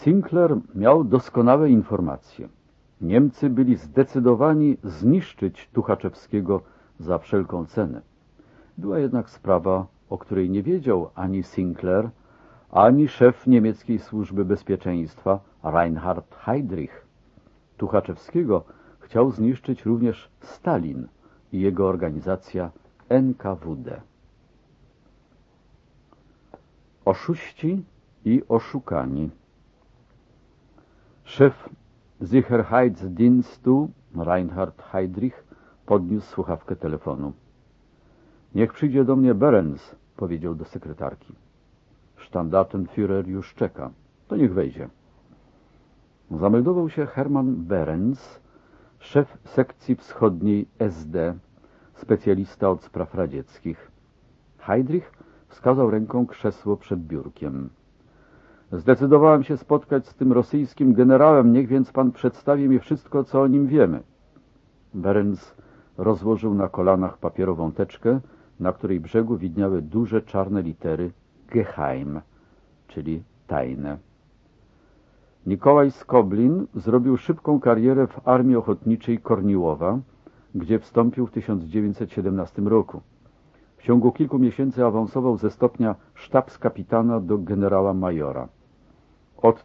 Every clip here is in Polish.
Sinclair miał doskonałe informacje. Niemcy byli zdecydowani zniszczyć Tuchaczewskiego za wszelką cenę. Była jednak sprawa, o której nie wiedział ani Sinclair, ani szef niemieckiej służby bezpieczeństwa Reinhard Heydrich. Tuchaczewskiego chciał zniszczyć również Stalin i jego organizacja NKWD. Oszuści i oszukani. Szef Sicherheitsdienstu Reinhard Heydrich podniósł słuchawkę telefonu. Niech przyjdzie do mnie Behrens, powiedział do sekretarki. Standartenführer już czeka. To niech wejdzie. Zameldował się Hermann Behrens, szef sekcji wschodniej SD, specjalista od spraw radzieckich. Heydrich wskazał ręką krzesło przed biurkiem. Zdecydowałem się spotkać z tym rosyjskim generałem, niech więc pan przedstawi mi wszystko, co o nim wiemy. Behrens rozłożył na kolanach papierową teczkę, na której brzegu widniały duże czarne litery Geheim, czyli tajne. Nikolaj Skoblin zrobił szybką karierę w Armii Ochotniczej Korniłowa, gdzie wstąpił w 1917 roku. W ciągu kilku miesięcy awansował ze stopnia sztabskapitana do generała majora. Od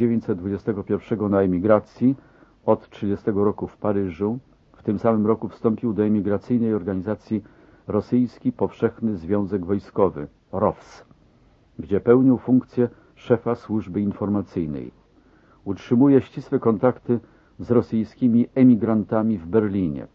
1921 na emigracji, od 30 roku w Paryżu, w tym samym roku wstąpił do emigracyjnej organizacji Rosyjski Powszechny Związek Wojskowy, ROWS, gdzie pełnił funkcję szefa służby informacyjnej. Utrzymuje ścisłe kontakty z rosyjskimi emigrantami w Berlinie.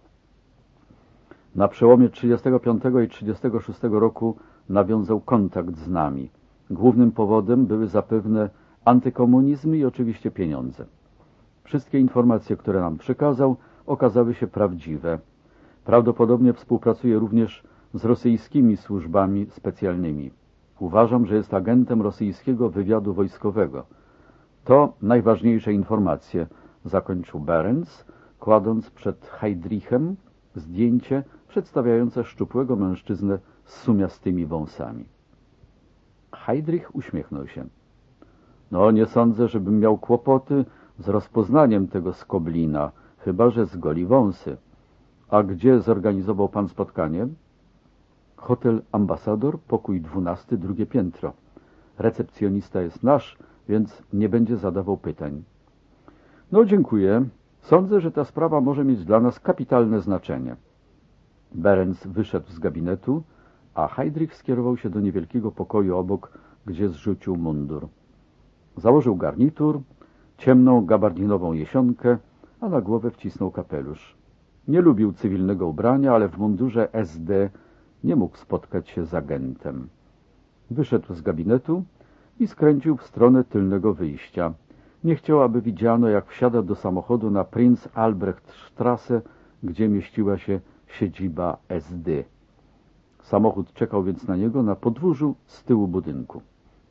Na przełomie 1935 i 1936 roku nawiązał kontakt z nami. Głównym powodem były zapewne antykomunizm i oczywiście pieniądze. Wszystkie informacje, które nam przekazał, okazały się prawdziwe. Prawdopodobnie współpracuje również z rosyjskimi służbami specjalnymi. Uważam, że jest agentem rosyjskiego wywiadu wojskowego. To najważniejsze informacje, zakończył Behrens, kładąc przed Heydrichem zdjęcie przedstawiające szczupłego mężczyznę z sumiastymi wąsami. Heydrich uśmiechnął się. No, nie sądzę, żebym miał kłopoty z rozpoznaniem tego Skoblina, chyba że zgoli wąsy. A gdzie zorganizował pan spotkanie? Hotel Ambasador, pokój 12, drugie piętro. Recepcjonista jest nasz, więc nie będzie zadawał pytań. No, dziękuję. Sądzę, że ta sprawa może mieć dla nas kapitalne znaczenie. Behrens wyszedł z gabinetu, a Heydrich skierował się do niewielkiego pokoju obok, gdzie zrzucił mundur. Założył garnitur, ciemną gabardinową jesionkę, a na głowę wcisnął kapelusz. Nie lubił cywilnego ubrania, ale w mundurze SD nie mógł spotkać się z agentem. Wyszedł z gabinetu i skręcił w stronę tylnego wyjścia. Nie chciał, aby widziano, jak wsiada do samochodu na Prinz Albrecht Strasse, gdzie mieściła się siedziba SD. Samochód czekał więc na niego na podwórzu z tyłu budynku.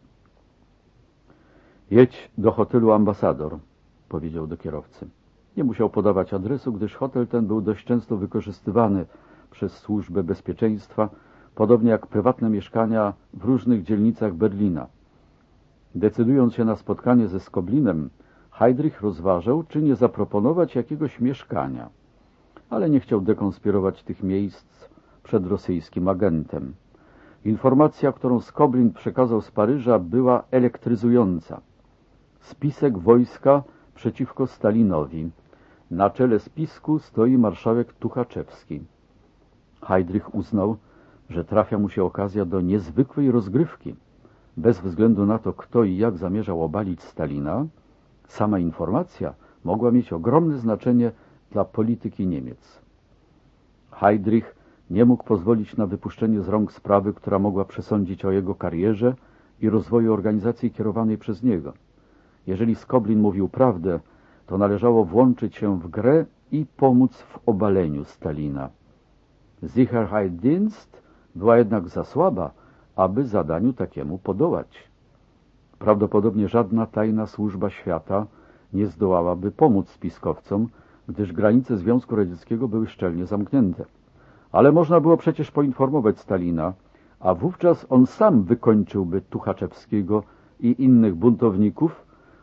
Jedź do hotelu Ambasador, powiedział do kierowcy. Nie musiał podawać adresu, gdyż hotel ten był dość często wykorzystywany przez służbę bezpieczeństwa, podobnie jak prywatne mieszkania w różnych dzielnicach Berlina. Decydując się na spotkanie ze Skoblinem, Heydrich rozważał, czy nie zaproponować jakiegoś mieszkania, ale nie chciał dekonspirować tych miejsc przed rosyjskim agentem. Informacja, którą Skoblin przekazał z Paryża, była elektryzująca. Spisek wojska przeciwko Stalinowi. Na czele spisku stoi marszałek Tuchaczewski. Heydrich uznał, że trafia mu się okazja do niezwykłej rozgrywki. Bez względu na to, kto i jak zamierzał obalić Stalina, sama informacja mogła mieć ogromne znaczenie dla polityki Niemiec. Heydrich nie mógł pozwolić na wypuszczenie z rąk sprawy, która mogła przesądzić o jego karierze i rozwoju organizacji kierowanej przez niego. Jeżeli Skoblin mówił prawdę, to należało włączyć się w grę i pomóc w obaleniu Stalina. Sicherheitsdienst była jednak za słaba, aby zadaniu takiemu podołać. Prawdopodobnie żadna tajna służba świata nie zdołałaby pomóc spiskowcom, gdyż granice Związku Radzieckiego były szczelnie zamknięte. Ale można było przecież poinformować Stalina, a wówczas on sam wykończyłby Tuchaczewskiego i innych buntowników,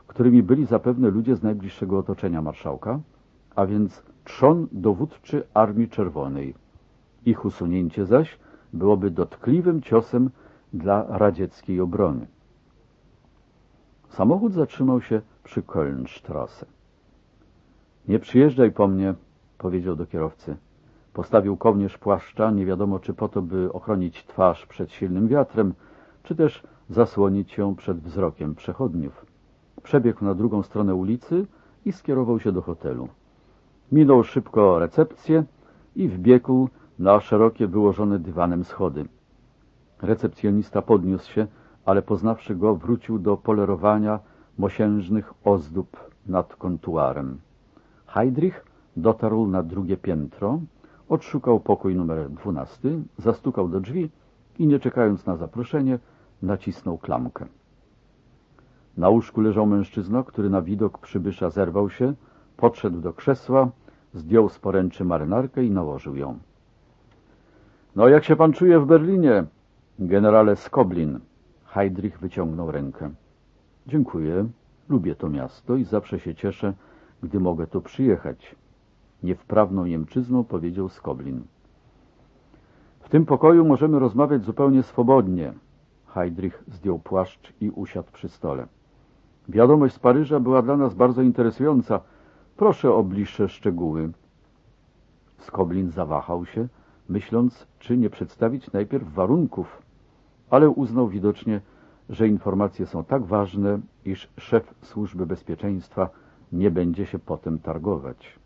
którymi byli zapewne ludzie z najbliższego otoczenia marszałka, a więc trzon dowódczy Armii Czerwonej. Ich usunięcie zaś byłoby dotkliwym ciosem dla radzieckiej obrony. Samochód zatrzymał się przy Kölnstrasse. Nie przyjeżdżaj po mnie, powiedział do kierowcy. Postawił kołnierz płaszcza, nie wiadomo czy po to, by ochronić twarz przed silnym wiatrem, czy też zasłonić ją przed wzrokiem przechodniów. Przebiegł na drugą stronę ulicy i skierował się do hotelu. Minął szybko recepcję i wbiegł na szerokie, wyłożone dywanem schody. Recepcjonista podniósł się, ale poznawszy go, wrócił do polerowania mosiężnych ozdób nad kontuarem. Heydrich dotarł na drugie piętro, odszukał pokój numer 12, zastukał do drzwi i, nie czekając na zaproszenie, nacisnął klamkę. Na łóżku leżał mężczyzna, który na widok przybysza zerwał się, podszedł do krzesła, zdjął z poręczy marynarkę i nałożył ją. — No, jak się pan czuje w Berlinie, generale Skoblin? Heydrich wyciągnął rękę. — Dziękuję, lubię to miasto i zawsze się cieszę, gdy mogę tu przyjechać. Niewprawną Niemczyzną powiedział Skoblin. — W tym pokoju możemy rozmawiać zupełnie swobodnie. Heydrich zdjął płaszcz i usiadł przy stole. — Wiadomość z Paryża była dla nas bardzo interesująca. Proszę o bliższe szczegóły. Skoblin zawahał się, myśląc, czy nie przedstawić najpierw warunków, ale uznał widocznie, że informacje są tak ważne, iż szef Służby Bezpieczeństwa nie będzie się potem targować.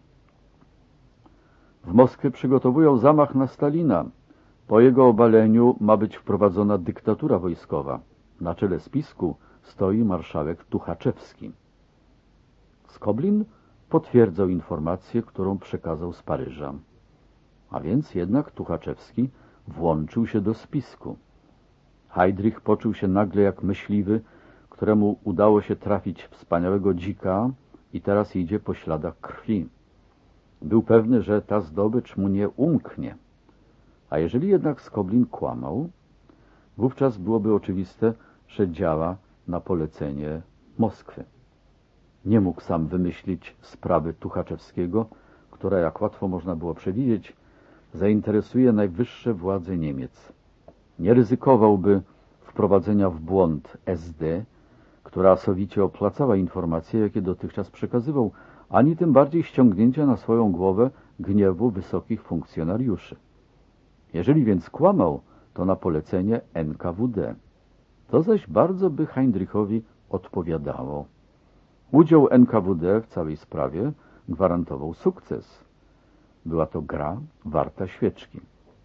W Moskwie przygotowują zamach na Stalina. Po jego obaleniu ma być wprowadzona dyktatura wojskowa. Na czele spisku stoi marszałek Tuchaczewski. Skoblin potwierdzał informację, którą przekazał z Paryża. A więc jednak Tuchaczewski włączył się do spisku. Heydrich poczuł się nagle jak myśliwy, któremu udało się trafić wspaniałego dzika i teraz idzie po śladach krwi. Był pewny, że ta zdobycz mu nie umknie. A jeżeli jednak Skoblin kłamał, wówczas byłoby oczywiste, że działa na polecenie Moskwy. Nie mógł sam wymyślić sprawy Tuchaczewskiego, która, jak łatwo można było przewidzieć, zainteresuje najwyższe władze Niemiec. Nie ryzykowałby wprowadzenia w błąd SD, która sowicie opłacała informacje, jakie dotychczas przekazywał, ani tym bardziej ściągnięcia na swoją głowę gniewu wysokich funkcjonariuszy. Jeżeli więc kłamał, to na polecenie NKWD. To zaś bardzo by Heydrichowi odpowiadało. Udział NKWD w całej sprawie gwarantował sukces. Była to gra warta świeczki.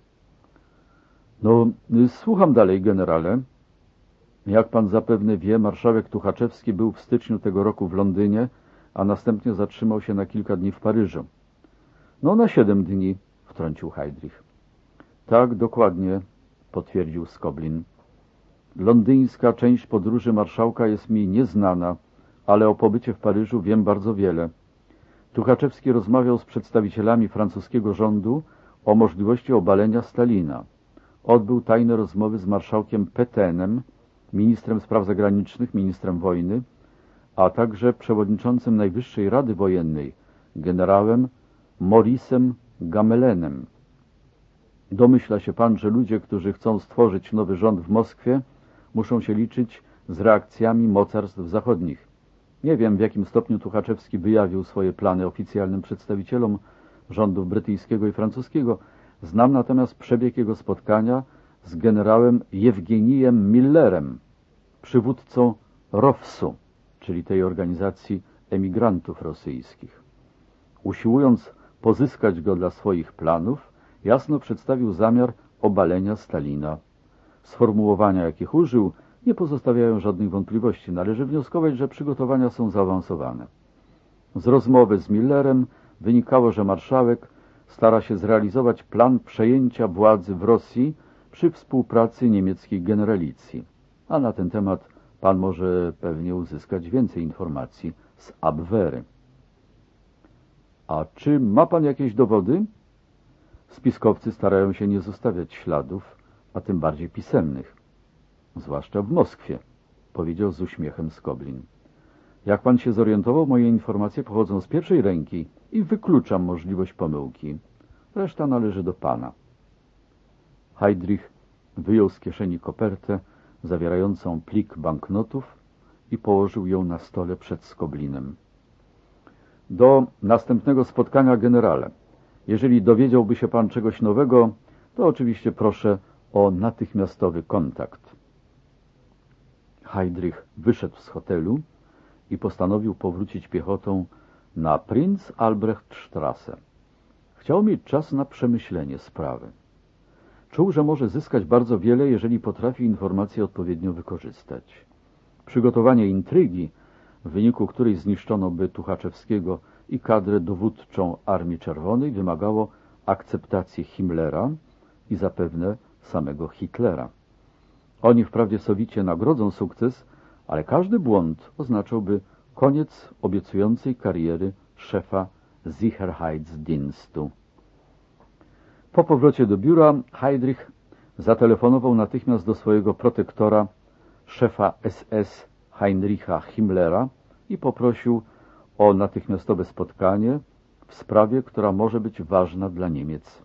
No, słucham dalej, generale. Jak pan zapewne wie, marszałek Tuchaczewski był w styczniu tego roku w Londynie, a następnie zatrzymał się na kilka dni w Paryżu. No, na 7 dni, wtrącił Heydrich. Tak, dokładnie, potwierdził Skoblin. Londyńska część podróży marszałka jest mi nieznana, ale o pobycie w Paryżu wiem bardzo wiele. Tuchaczewski rozmawiał z przedstawicielami francuskiego rządu o możliwości obalenia Stalina. Odbył tajne rozmowy z marszałkiem Pétainem, ministrem spraw zagranicznych, ministrem wojny, a także przewodniczącym Najwyższej Rady Wojennej, generałem Mauricem Gamelenem. Domyśla się pan, że ludzie, którzy chcą stworzyć nowy rząd w Moskwie, muszą się liczyć z reakcjami mocarstw zachodnich. Nie wiem, w jakim stopniu Tuchaczewski wyjawił swoje plany oficjalnym przedstawicielom rządów brytyjskiego i francuskiego. Znam natomiast przebieg jego spotkania z generałem Jewgenijem Millerem, przywódcą ROWS-u, czyli tej organizacji emigrantów rosyjskich. Usiłując pozyskać go dla swoich planów, jasno przedstawił zamiar obalenia Stalina. Sformułowania, jakich użył, nie pozostawiają żadnych wątpliwości. Należy wnioskować, że przygotowania są zaawansowane. Z rozmowy z Millerem wynikało, że marszałek stara się zrealizować plan przejęcia władzy w Rosji przy współpracy niemieckich generalicji. A na ten temat pan może pewnie uzyskać więcej informacji z Abwehry. A czy ma pan jakieś dowody? Spiskowcy starają się nie zostawiać śladów, a tym bardziej pisemnych. Zwłaszcza w Moskwie, powiedział z uśmiechem Skoblin. Jak pan się zorientował, moje informacje pochodzą z pierwszej ręki i wykluczam możliwość pomyłki. Reszta należy do pana. Heydrich wyjął z kieszeni kopertę zawierającą plik banknotów i położył ją na stole przed Skoblinem. Do następnego spotkania, generale. Jeżeli dowiedziałby się pan czegoś nowego, to oczywiście proszę o natychmiastowy kontakt. Heydrich wyszedł z hotelu i postanowił powrócić piechotą na Prinz Albrechtstrasse. Chciał mieć czas na przemyślenie sprawy. Czuł, że może zyskać bardzo wiele, jeżeli potrafi informacje odpowiednio wykorzystać. Przygotowanie intrygi, w wyniku której zniszczono by Tuchaczewskiego i kadrę dowódczą Armii Czerwonej, wymagało akceptacji Himmlera i zapewne samego Hitlera. Oni wprawdzie sowicie nagrodzą sukces, ale każdy błąd oznaczałby koniec obiecującej kariery szefa Sicherheitsdienstu. Po powrocie do biura Heydrich zatelefonował natychmiast do swojego protektora, szefa SS Heinricha Himmlera i poprosił o natychmiastowe spotkanie w sprawie, która może być ważna dla Niemiec.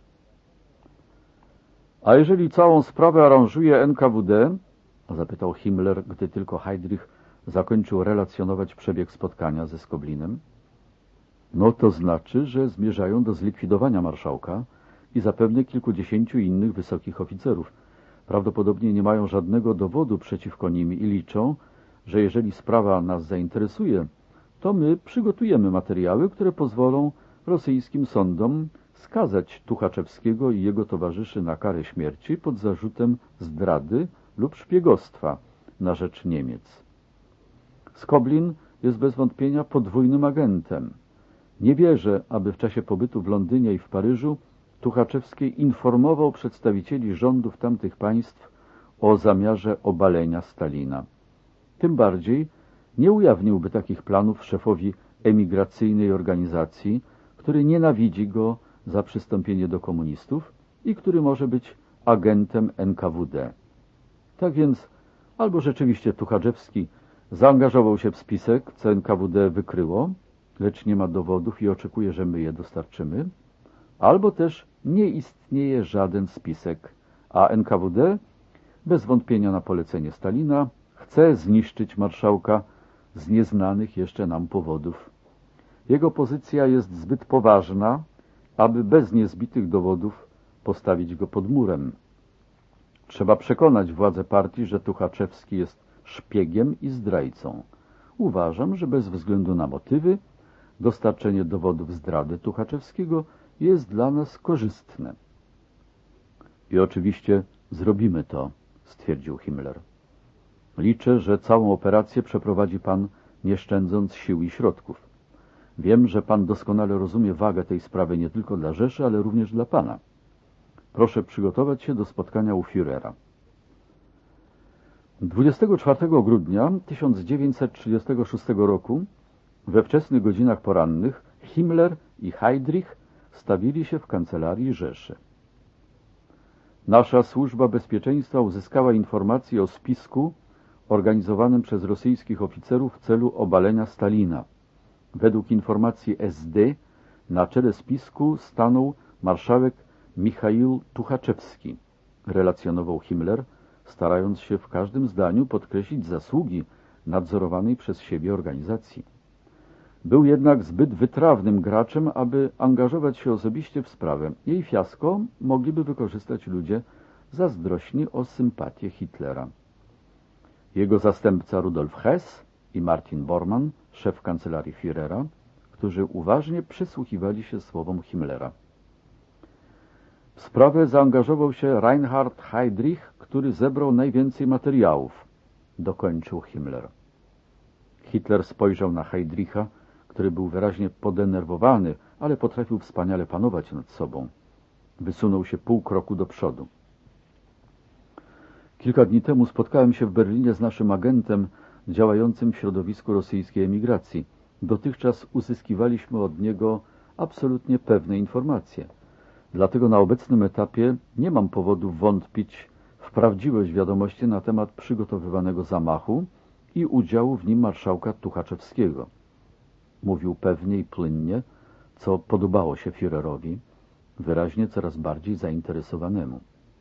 A jeżeli całą sprawę aranżuje NKWD? Zapytał Himmler, gdy tylko Heydrich zakończył relacjonować przebieg spotkania ze Skoblinem. No to znaczy, że zmierzają do zlikwidowania marszałka i zapewne kilkudziesięciu innych wysokich oficerów. Prawdopodobnie nie mają żadnego dowodu przeciwko nim i liczą, że jeżeli sprawa nas zainteresuje, to my przygotujemy materiały, które pozwolą rosyjskim sądom skazać Tuchaczewskiego i jego towarzyszy na karę śmierci pod zarzutem zdrady lub szpiegostwa na rzecz Niemiec. Skoblin jest bez wątpienia podwójnym agentem. Nie wierzę, aby w czasie pobytu w Londynie i w Paryżu Tuchaczewski informował przedstawicieli rządów tamtych państw o zamiarze obalenia Stalina. Tym bardziej nie ujawniłby takich planów szefowi emigracyjnej organizacji, który nienawidzi go za przystąpienie do komunistów i który może być agentem NKWD. Tak więc albo rzeczywiście Tuchaczewski zaangażował się w spisek, co NKWD wykryło, lecz nie ma dowodów i oczekuje, że my je dostarczymy, albo też nie istnieje żaden spisek, a NKWD, bez wątpienia na polecenie Stalina, chce zniszczyć marszałka z nieznanych jeszcze nam powodów. Jego pozycja jest zbyt poważna, aby bez niezbitych dowodów postawić go pod murem. Trzeba przekonać władze partii, że Tuchaczewski jest szpiegiem i zdrajcą. Uważam, że bez względu na motywy dostarczenie dowodów zdrady Tuchaczewskiego jest dla nas korzystne. I oczywiście zrobimy to, stwierdził Himmler. Liczę, że całą operację przeprowadzi pan, nie szczędząc sił i środków. Wiem, że pan doskonale rozumie wagę tej sprawy nie tylko dla Rzeszy, ale również dla pana. Proszę przygotować się do spotkania u Führera. 24 grudnia 1936 roku, we wczesnych godzinach porannych, Himmler i Heydrich stawili się w kancelarii Rzeszy. Nasza służba bezpieczeństwa uzyskała informacje o spisku organizowanym przez rosyjskich oficerów w celu obalenia Stalina. Według informacji SD na czele spisku stanął marszałek Michail Tuchaczewski, relacjonował Himmler, starając się w każdym zdaniu podkreślić zasługi nadzorowanej przez siebie organizacji. Był jednak zbyt wytrawnym graczem, aby angażować się osobiście w sprawę. Jej fiasko mogliby wykorzystać ludzie zazdrośni o sympatię Hitlera. Jego zastępca Rudolf Hess i Martin Bormann, szef kancelarii Führera, którzy uważnie przysłuchiwali się słowom Himmlera. W sprawę zaangażował się Reinhard Heydrich, który zebrał najwięcej materiałów, dokończył Himmler. Hitler spojrzał na Heydricha, który był wyraźnie podenerwowany, ale potrafił wspaniale panować nad sobą. Wysunął się pół kroku do przodu. Kilka dni temu spotkałem się w Berlinie z naszym agentem działającym w środowisku rosyjskiej emigracji. Dotychczas uzyskiwaliśmy od niego absolutnie pewne informacje. Dlatego na obecnym etapie nie mam powodu wątpić w prawdziwość wiadomości na temat przygotowywanego zamachu i udziału w nim marszałka Tuchaczewskiego. Mówił pewnie i płynnie, co podobało się Führerowi, wyraźnie coraz bardziej zainteresowanemu.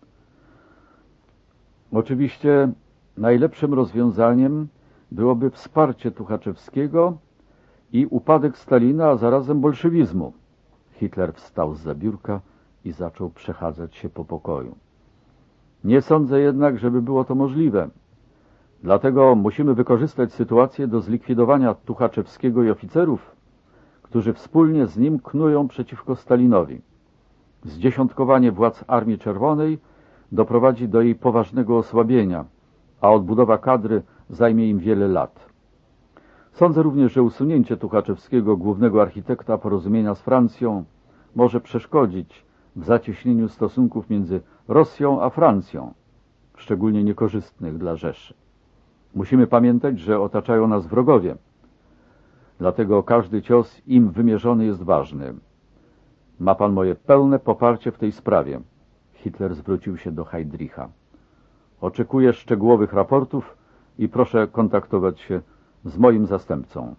Oczywiście najlepszym rozwiązaniem byłoby wsparcie Tuchaczewskiego i upadek Stalina, a zarazem bolszewizmu. Hitler wstał zza biurka i zaczął przechadzać się po pokoju. Nie sądzę jednak, żeby było to możliwe. Dlatego musimy wykorzystać sytuację do zlikwidowania Tuchaczewskiego i oficerów, którzy wspólnie z nim knują przeciwko Stalinowi. Zdziesiątkowanie władz Armii Czerwonej doprowadzi do jej poważnego osłabienia, a odbudowa kadry zajmie im wiele lat. Sądzę również, że usunięcie Tuchaczewskiego, głównego architekta porozumienia z Francją, może przeszkodzić w zacieśnieniu stosunków między Rosją a Francją, szczególnie niekorzystnych dla Rzeszy. Musimy pamiętać, że otaczają nas wrogowie. Dlatego każdy cios im wymierzony jest ważny. Ma pan moje pełne poparcie w tej sprawie. Hitler zwrócił się do Heydricha. Oczekuję szczegółowych raportów i proszę kontaktować się z moim zastępcą.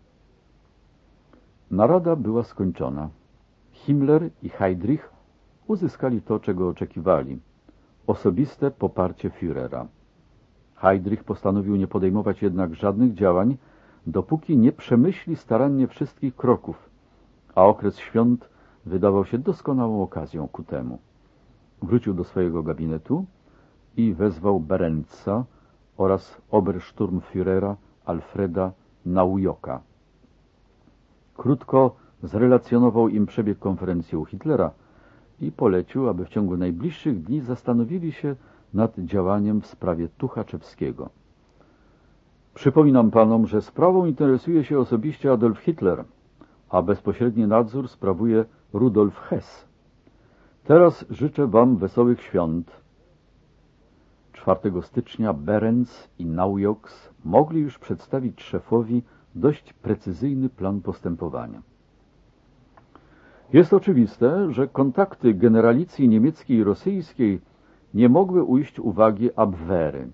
Narada była skończona. Himmler i Heydrich uzyskali to, czego oczekiwali. Osobiste poparcie Führera. Heydrich postanowił nie podejmować jednak żadnych działań, dopóki nie przemyśli starannie wszystkich kroków, a okres świąt wydawał się doskonałą okazją ku temu. Wrócił do swojego gabinetu i wezwał Berendsa oraz Obersturmführera Alfreda Naujoka. Krótko zrelacjonował im przebieg konferencji u Hitlera i polecił, aby w ciągu najbliższych dni zastanowili się nad działaniem w sprawie Tuchaczewskiego. Przypominam panom, że sprawą interesuje się osobiście Adolf Hitler, a bezpośredni nadzór sprawuje Rudolf Hess. Teraz życzę wam wesołych świąt. 4 stycznia Berenz i Naujoks mogli już przedstawić szefowi dość precyzyjny plan postępowania. Jest oczywiste, że kontakty generalicji niemieckiej i rosyjskiej nie mogły ujść uwagi Abwehry.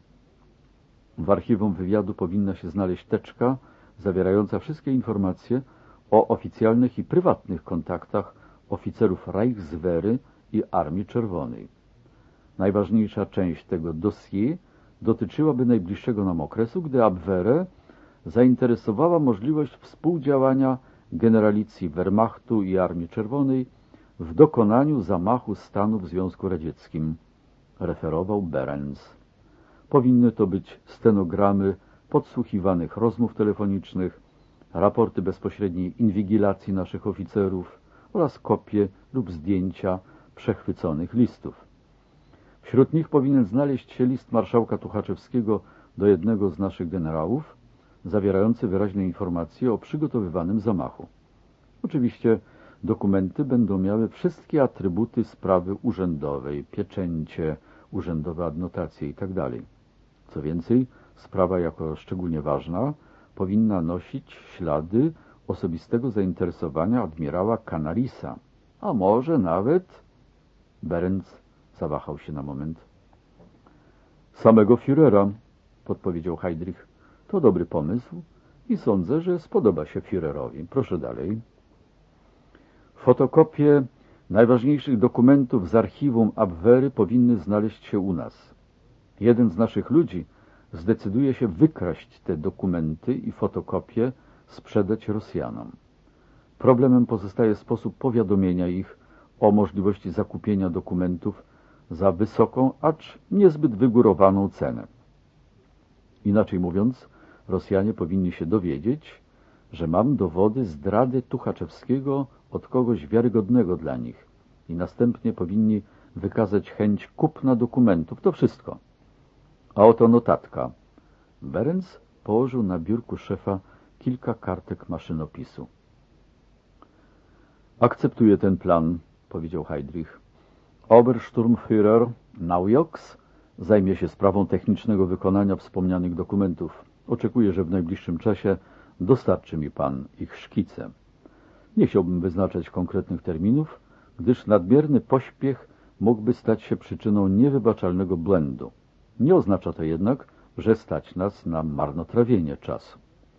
W archiwum wywiadu powinna się znaleźć teczka zawierająca wszystkie informacje o oficjalnych i prywatnych kontaktach oficerów Reichswehry i Armii Czerwonej. Najważniejsza część tego dossier dotyczyłaby najbliższego nam okresu, gdy Abwehrę zainteresowała możliwość współdziałania generalicji Wehrmachtu i Armii Czerwonej w dokonaniu zamachu stanu w Związku Radzieckim, referował Berenz. Powinny to być stenogramy podsłuchiwanych rozmów telefonicznych, raporty bezpośredniej inwigilacji naszych oficerów oraz kopie lub zdjęcia przechwyconych listów. Wśród nich powinien znaleźć się list marszałka Tuchaczewskiego do jednego z naszych generałów, zawierający wyraźne informacje o przygotowywanym zamachu. Oczywiście dokumenty będą miały wszystkie atrybuty sprawy urzędowej, pieczęcie, urzędowe adnotacje itd. Co więcej, sprawa jako szczególnie ważna powinna nosić ślady osobistego zainteresowania admirała Canarisa, a może nawet... Berenz zawahał się na moment. Samego Führera, podpowiedział Heydrich. To dobry pomysł i sądzę, że spodoba się Führerowi. Proszę dalej. Fotokopie najważniejszych dokumentów z archiwum Abwehry powinny znaleźć się u nas. Jeden z naszych ludzi zdecyduje się wykraść te dokumenty i fotokopie sprzedać Rosjanom. Problemem pozostaje sposób powiadomienia ich o możliwości zakupienia dokumentów za wysoką, acz niezbyt wygórowaną cenę. Inaczej mówiąc, Rosjanie powinni się dowiedzieć, że mam dowody zdrady Tuchaczewskiego od kogoś wiarygodnego dla nich i następnie powinni wykazać chęć kupna dokumentów. To wszystko. A oto notatka. Berenz położył na biurku szefa kilka kartek maszynopisu. Akceptuję ten plan, powiedział Heydrich. Obersturmführer Naujoks zajmie się sprawą technicznego wykonania wspomnianych dokumentów. Oczekuję, że w najbliższym czasie dostarczy mi pan ich szkice. Nie chciałbym wyznaczać konkretnych terminów, gdyż nadmierny pośpiech mógłby stać się przyczyną niewybaczalnego błędu. Nie oznacza to jednak, że stać nas na marnotrawienie czasu.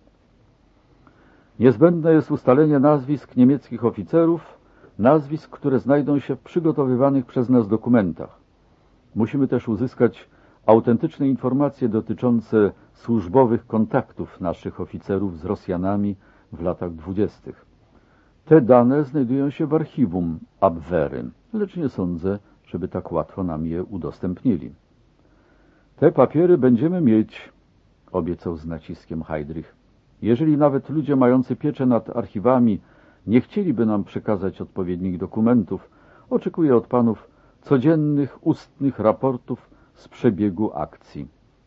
Niezbędne jest ustalenie nazwisk niemieckich oficerów, nazwisk, które znajdą się w przygotowywanych przez nas dokumentach. Musimy też uzyskać autentyczne informacje dotyczące służbowych kontaktów naszych oficerów z Rosjanami w latach 20. Te dane znajdują się w archiwum Abwehry, lecz nie sądzę, żeby tak łatwo nam je udostępnili. Te papiery będziemy mieć, obiecał z naciskiem Heydrich. Jeżeli nawet ludzie mający pieczę nad archiwami nie chcieliby nam przekazać odpowiednich dokumentów, oczekuję od panów codziennych, ustnych raportów z przebiegu akcji.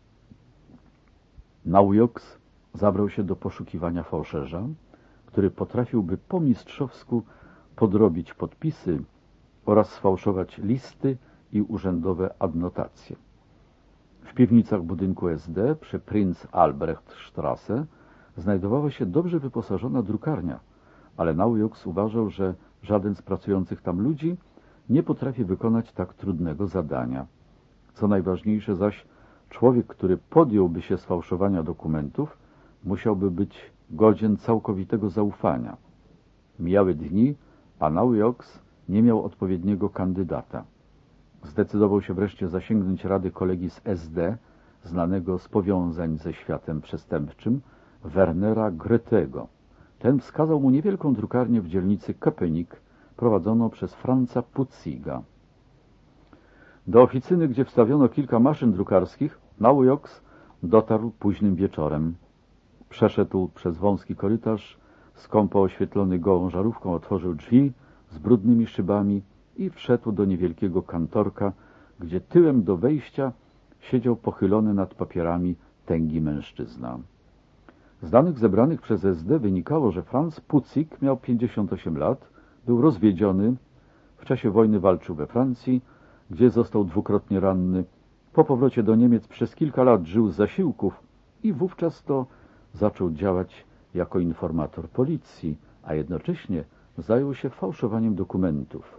Naujoks zabrał się do poszukiwania fałszerza, który potrafiłby po mistrzowsku podrobić podpisy oraz sfałszować listy i urzędowe adnotacje. W piwnicach budynku SD przy Prinz Albrecht Straße znajdowała się dobrze wyposażona drukarnia, ale Naujoks uważał, że żaden z pracujących tam ludzi nie potrafi wykonać tak trudnego zadania. Co najważniejsze zaś, człowiek, który podjąłby się sfałszowania dokumentów, musiałby być godzien całkowitego zaufania. Mijały dni, a Naujoks nie miał odpowiedniego kandydata. Zdecydował się wreszcie zasięgnąć rady kolegi z SD, znanego z powiązań ze światem przestępczym, Wernera Goethego. Ten wskazał mu niewielką drukarnię w dzielnicy Köpenick, prowadzoną przez Franza Putziga. Do oficyny, gdzie wstawiono kilka maszyn drukarskich, Naujoks dotarł późnym wieczorem. Przeszedł przez wąski korytarz, skąpo oświetlony gołą żarówką, otworzył drzwi z brudnymi szybami i wszedł do niewielkiego kantorka, gdzie tyłem do wejścia siedział pochylony nad papierami tęgi mężczyzna. Z danych zebranych przez SD wynikało, że Franz Putzig miał 58 lat, był rozwiedziony, w czasie wojny walczył we Francji, gdzie został dwukrotnie ranny. Po powrocie do Niemiec przez kilka lat żył z zasiłków i wówczas to zaczął działać jako informator policji, a jednocześnie zajął się fałszowaniem dokumentów.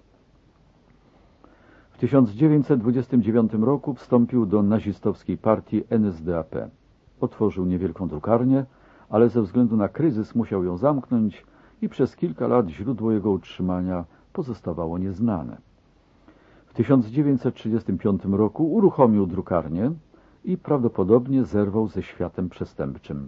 W 1929 roku wstąpił do nazistowskiej partii NSDAP. Otworzył niewielką drukarnię, ale ze względu na kryzys musiał ją zamknąć i przez kilka lat źródło jego utrzymania pozostawało nieznane. W 1935 roku uruchomił drukarnię i prawdopodobnie zerwał ze światem przestępczym.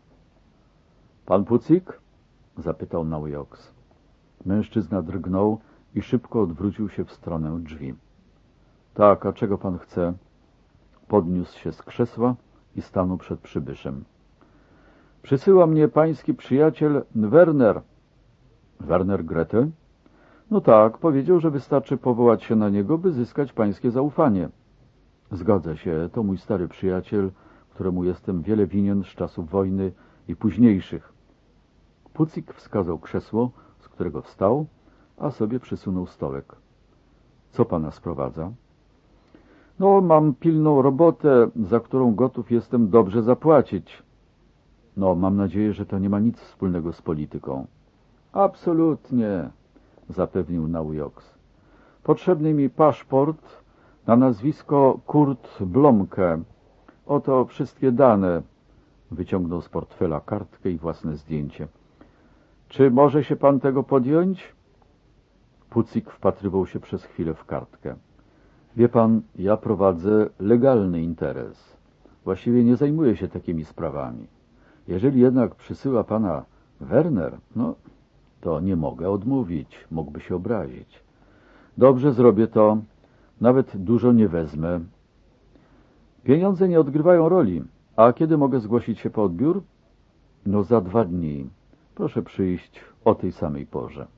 Pan Putzig? Zapytał Naujoks. Mężczyzna drgnął i szybko odwrócił się w stronę drzwi. Tak, a czego pan chce? Podniósł się z krzesła i stanął przed przybyszem. Przysyła mnie pański przyjaciel Werner. Werner Goethe? No tak, powiedział, że wystarczy powołać się na niego, by zyskać pańskie zaufanie. Zgadza się, to mój stary przyjaciel, któremu jestem wiele winien z czasów wojny i późniejszych. Putzig wskazał krzesło, z którego wstał, a sobie przysunął stołek. Co pana sprowadza? No, mam pilną robotę, za którą gotów jestem dobrze zapłacić. No, mam nadzieję, że to nie ma nic wspólnego z polityką. Absolutnie, zapewnił Naujoks. Potrzebny mi paszport na nazwisko Kurt Blomke. Oto wszystkie dane. Wyciągnął z portfela kartkę i własne zdjęcie. Czy może się pan tego podjąć? Putzig wpatrywał się przez chwilę w kartkę. Wie pan, ja prowadzę legalny interes. Właściwie nie zajmuję się takimi sprawami. Jeżeli jednak przysyła pana Werner, no, to nie mogę odmówić, mógłby się obrazić. Dobrze, zrobię to, nawet dużo nie wezmę. Pieniądze nie odgrywają roli. A kiedy mogę zgłosić się po odbiór? No za 2 dni. Proszę przyjść o tej samej porze.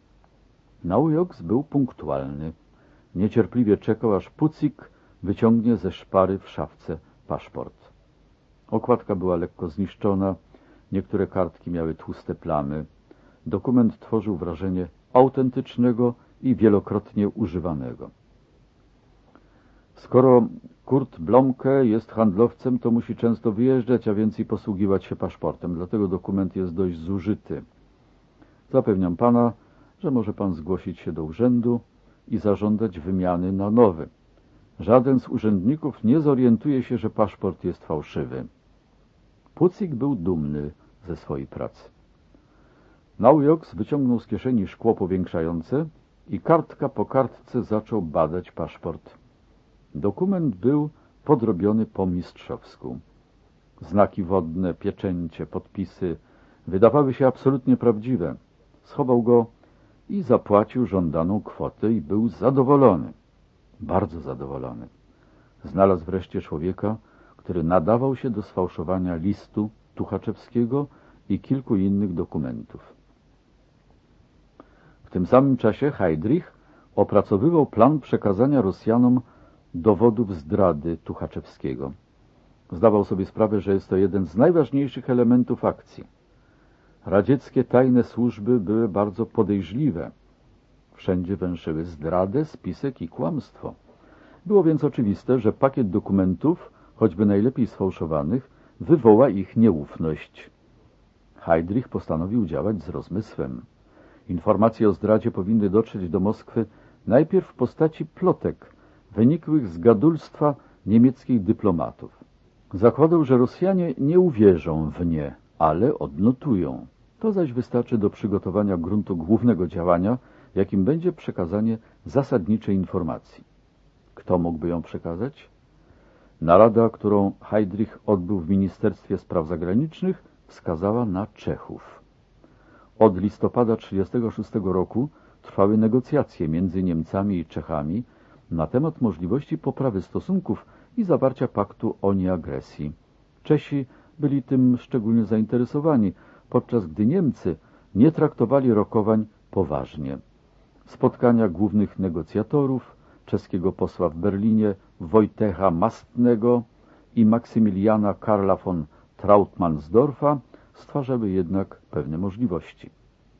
Naujoks był punktualny. Niecierpliwie czekał, aż Putzig wyciągnie ze szpary w szafce paszport. Okładka była lekko zniszczona, niektóre kartki miały tłuste plamy. Dokument tworzył wrażenie autentycznego i wielokrotnie używanego. Skoro Kurt Blomke jest handlowcem, to musi często wyjeżdżać, a więc i posługiwać się paszportem. Dlatego dokument jest dość zużyty. Zapewniam pana, że może pan zgłosić się do urzędu i zażądać wymiany na nowy. Żaden z urzędników nie zorientuje się, że paszport jest fałszywy. Pucik był dumny ze swojej pracy. Naujoks wyciągnął z kieszeni szkło powiększające i kartka po kartce zaczął badać paszport. Dokument był podrobiony po mistrzowsku. Znaki wodne, pieczęcie, podpisy wydawały się absolutnie prawdziwe. Schował go i zapłacił żądaną kwotę i był zadowolony. Bardzo zadowolony. Znalazł wreszcie człowieka, który nadawał się do sfałszowania listu Tuchaczewskiego i kilku innych dokumentów. W tym samym czasie Heydrich opracowywał plan przekazania Rosjanom dowodów zdrady Tuchaczewskiego. Zdawał sobie sprawę, że jest to jeden z najważniejszych elementów akcji. Radzieckie tajne służby były bardzo podejrzliwe. Wszędzie węszyły zdradę, spisek i kłamstwo. Było więc oczywiste, że pakiet dokumentów, choćby najlepiej sfałszowanych, wywoła ich nieufność. Heydrich postanowił działać z rozmysłem. Informacje o zdradzie powinny dotrzeć do Moskwy najpierw w postaci plotek, wynikłych z gadulstwa niemieckich dyplomatów. Zakładał, że Rosjanie nie uwierzą w nie, ale odnotują. To zaś wystarczy do przygotowania gruntu głównego działania, jakim będzie przekazanie zasadniczej informacji. Kto mógłby ją przekazać? Narada, którą Heydrich odbył w Ministerstwie Spraw Zagranicznych, wskazała na Czechów. Od listopada 1936 roku trwały negocjacje między Niemcami i Czechami na temat możliwości poprawy stosunków i zawarcia paktu o nieagresji. Czesi byli tym szczególnie zainteresowani, podczas gdy Niemcy nie traktowali rokowań poważnie. Spotkania głównych negocjatorów, czeskiego posła w Berlinie Wojtecha Mastnego i Maksymiliana Karla von Trautmannsdorfa stwarzały jednak pewne możliwości.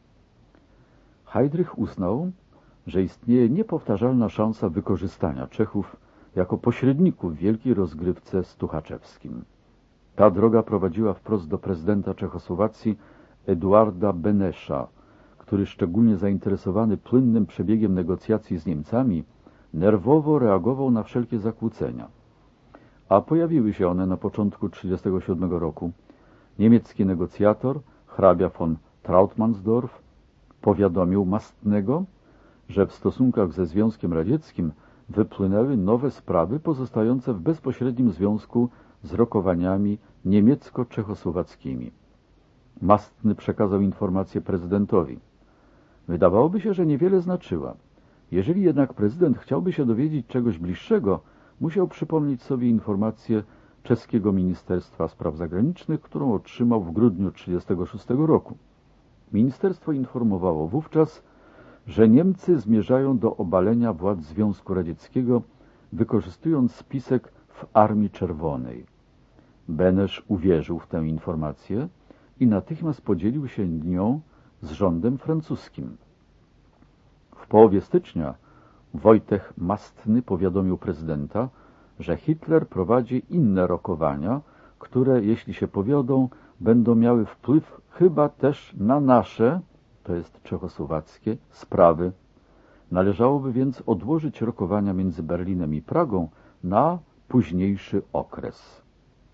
Heydrich uznał, że istnieje niepowtarzalna szansa wykorzystania Czechów jako pośredników w wielkiej rozgrywce z Tuchaczewskim. Ta droga prowadziła wprost do prezydenta Czechosłowacji Eduarda Benesza, który szczególnie zainteresowany płynnym przebiegiem negocjacji z Niemcami nerwowo reagował na wszelkie zakłócenia. A pojawiły się one na początku 1937 roku. Niemiecki negocjator, hrabia von Trautmannsdorf, powiadomił Mastnego, że w stosunkach ze Związkiem Radzieckim wypłynęły nowe sprawy pozostające w bezpośrednim związku z rokowaniami niemiecko-czechosłowackimi. Mastny przekazał informację prezydentowi. Wydawałoby się, że niewiele znaczyła. Jeżeli jednak prezydent chciałby się dowiedzieć czegoś bliższego, musiał przypomnieć sobie informację czeskiego Ministerstwa Spraw Zagranicznych, którą otrzymał w grudniu 1936 roku. Ministerstwo informowało wówczas, że Niemcy zmierzają do obalenia władz Związku Radzieckiego, wykorzystując spisek w Armii Czerwonej. Benesz uwierzył w tę informację i natychmiast podzielił się nią z rządem francuskim. W połowie stycznia Wojtech Mastny powiadomił prezydenta, że Hitler prowadzi inne rokowania, które, jeśli się powiodą, będą miały wpływ chyba też na nasze, to jest czechosłowackie, sprawy. Należałoby więc odłożyć rokowania między Berlinem i Pragą na późniejszy okres.